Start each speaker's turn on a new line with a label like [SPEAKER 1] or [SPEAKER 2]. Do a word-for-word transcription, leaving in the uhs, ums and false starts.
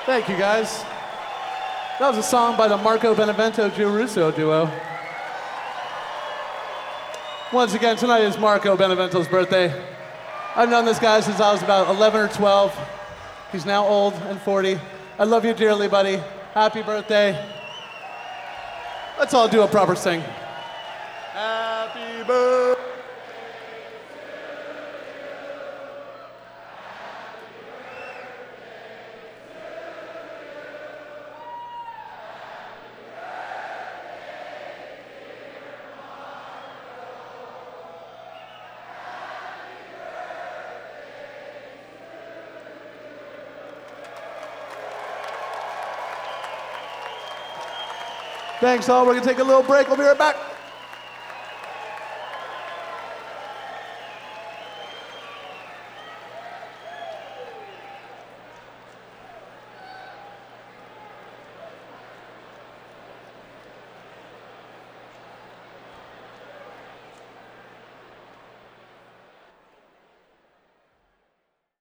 [SPEAKER 1] Thank you, guys. That was a song by the Marco Benevento-Joe Russo duo. Once again, tonight is Marco Benevento's birthday. I've known this guy since I was about eleven or twelve. He's now old and forty. I love you dearly, buddy. Happy birthday. Let's all do a proper sing. Happy birthday. Thanks all. We're going to take a little break. We'll be right back.